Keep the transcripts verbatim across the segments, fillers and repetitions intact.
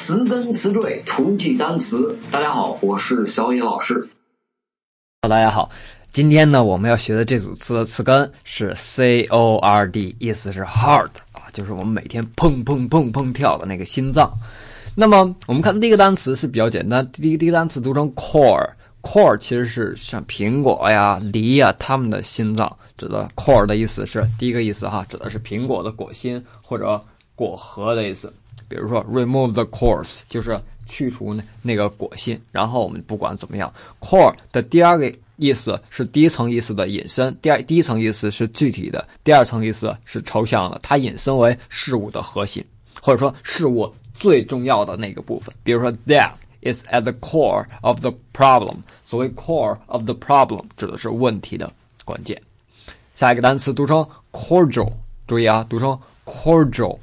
词根词缀图记单词。大家好，我是小野老师。 大家好，今天呢我们要学的这组词的词根是 C O R D， 意思是 heart 啊，就是我们每天砰砰砰砰跳的那个心脏。那么我们看第一个单词是比较简单，第一个第一个单词读成 core。core 其实是像苹果呀、梨呀它们的心脏，指的 core 的意思是第一个意思哈，指的是苹果的果心或者果核的意思。比如说 remove the cores 就是去除那那个果心，然后我们不管怎么样 core 的第二个意思是第一层意思的引申，第二第一层意思是具体的，第二层意思是抽象的，它引申为事物的核心，或者说事物最重要的那个部分。比如说 that is at the core of the problem， 所谓 core of the problem 指的是问题的关键。下一个单词读成 cordial， 注意啊，读成 cordial，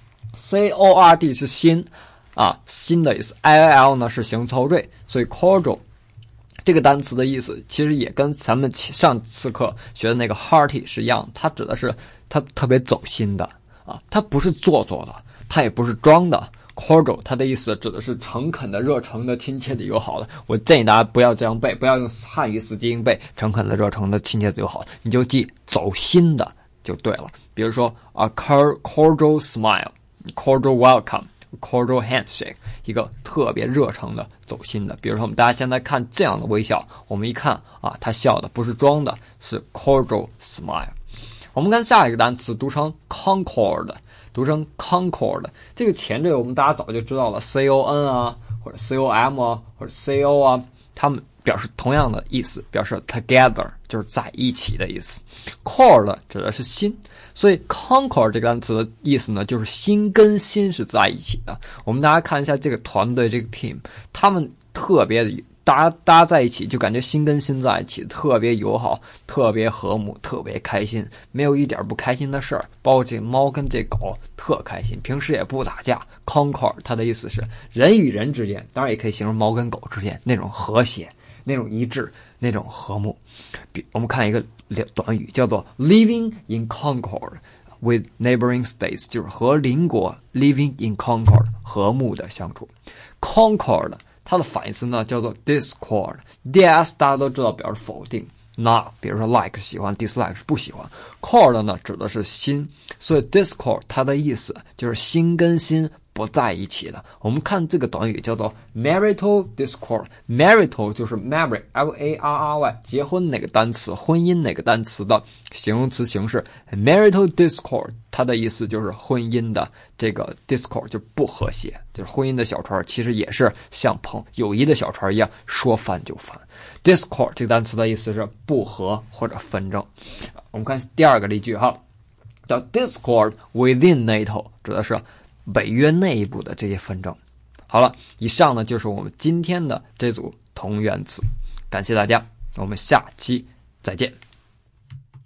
C O R D 是心啊，心的意思， I L 呢是形词缀，所以 cordial 这个单词的意思其实也跟咱们上次课学的那个 hearty 是一样，它指的是它特别走心的啊，它不是做作的，它也不是装的。cordial 它的意思指的是诚恳的、热诚的、亲切的、友好的。我建议大家不要这样背，不要用汉语死记硬背诚恳的、热诚的、亲切的、友好的，你就记走心的就对了。比如说 a cordial smile， cordial welcome， cordial handshake， 一个特别热诚的、走心的。比如说我们大家现在看这样的微笑，我们一看啊，他笑的不是装的，是 cordial smile。 我们看下一个单词读成 concord，读成 concord， 这个前缀我们大家早就知道了 C O N 啊，或者 C O M 啊，或者 C O 啊，它们表示同样的意思，表示 together 就是在一起的意思。cord 指的是心，所以 concord 这个单词的意思呢，就是心跟心是在一起的。我们大家看一下这个团队，这个 team， 他们特别的大家大家在一起就感觉心跟心在一起，特别友好，特别和睦，特别开心，没有一点不开心的事儿。包括这猫跟这狗特开心，平时也不打架。Concord 它的意思是人与人之间，当然也可以形容猫跟狗之间那种和谐、那种一致、那种和睦。比我们看一个短语叫做 living in concord with neighboring states， 就是和邻国 living in concord 和睦的相处。Concord它的反义词呢叫做 discord，D S 大家都知道表示否定， not 比如说 like 喜欢， dislike 是不喜欢， cord 呢指的是心，所以 discord 它的意思就是心跟心不在一起的。我们看这个短语叫做 marital discord， marital 就是 marry L A R R Y 结婚那个单词，婚姻那个单词的形容词形式。 marital discord 它的意思就是婚姻的这个 discord 就不和谐，就是婚姻的小船其实也是像朋友谊的小船一样说翻就翻。 discord 这个单词的意思是不和或者纷争。我们看第二个例句哈，叫 discord within NATO， 指的是北约内部的这些纷争。好了，以上呢就是我们今天的这组同源词，感谢大家，我们下期再见。